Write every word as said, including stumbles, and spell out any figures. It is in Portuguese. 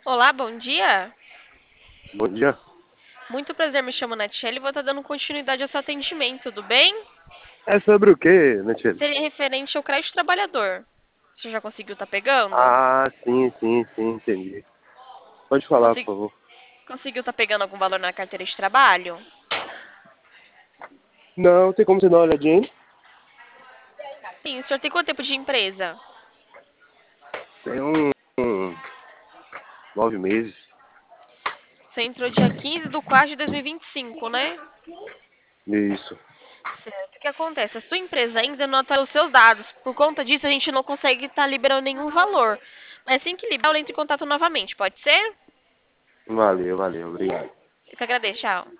Olá, bom dia. Bom dia. Muito prazer, me chamo Natiele e vou estar dando continuidade ao seu atendimento, tudo bem? É sobre o quê, Natiele? Seria referente ao crédito trabalhador. Você já conseguiu estar pegando? Ah, sim, sim, sim, entendi. Pode falar, por Consegui- favor. Conseguiu estar pegando algum valor na carteira de trabalho? Não, tem como você dar uma olhadinha aí? Sim, o senhor tem quanto tempo de empresa? Tem um, um nove meses. Você entrou dia quinze de quatro de dois mil e vinte e cinco, né? Isso. Certo. O que acontece? A sua empresa ainda não atualizou os seus dados. Por conta disso, a gente não consegue estar liberando nenhum valor. Mas assim que liberar, eu entro em contato novamente, pode ser? Valeu, valeu, obrigado. Eu que agradeço, tchau.